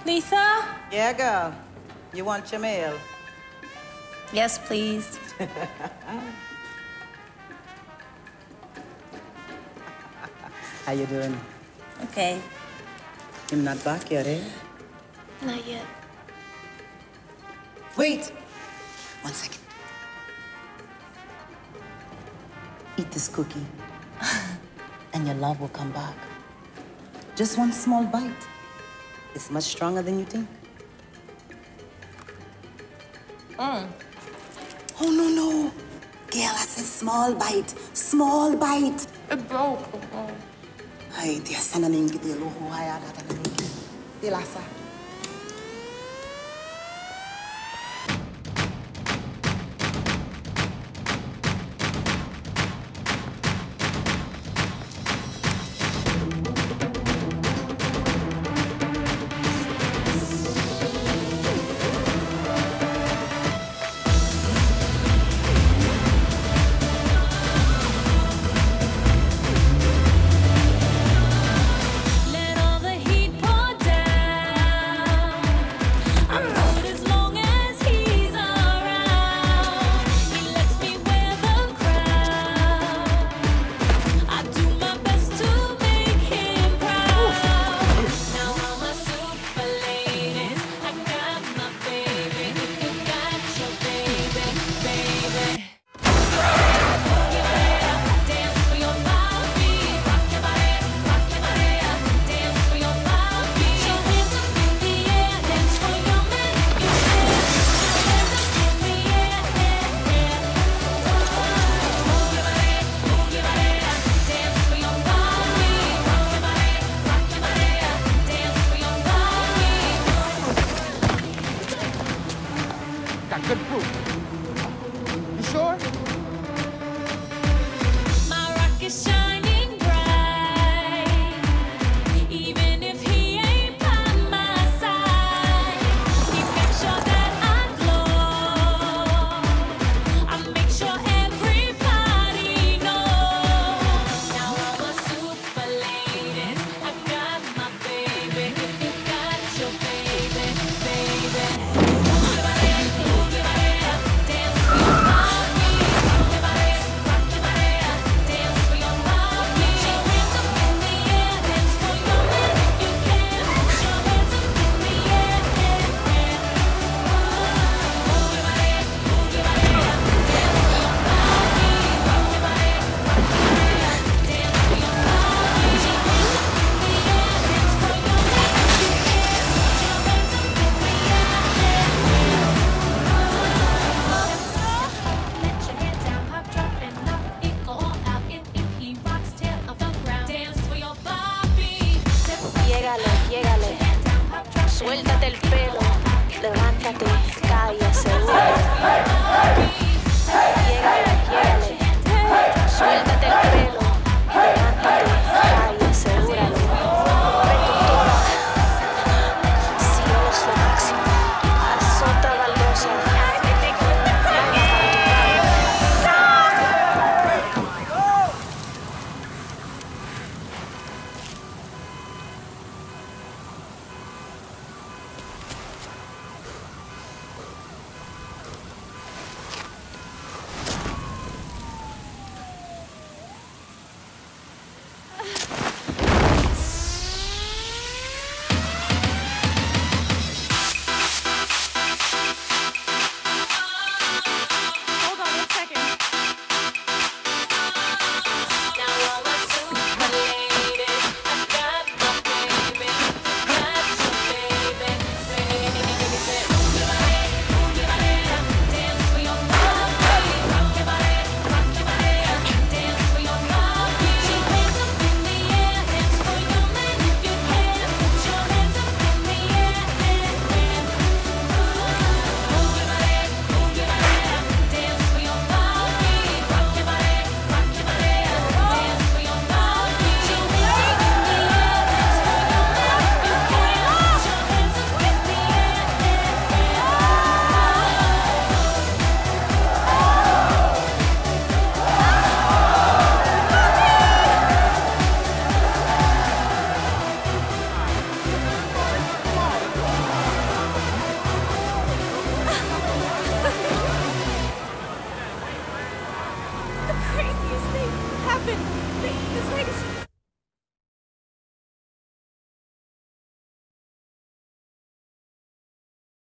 Lisa? Yeah, girl. You want your mail? Yes, please. How you doing? Okay. I'm not back yet, eh? Not yet. Wait! 1 second. Eat this cookie. And your love will come back. Just one small bite. It's much stronger than you think. Oh, no. Girl, I said small bite. Small bite. It broke. Ay, Dios, sana ningi di luho haya data ningi. Di lasa.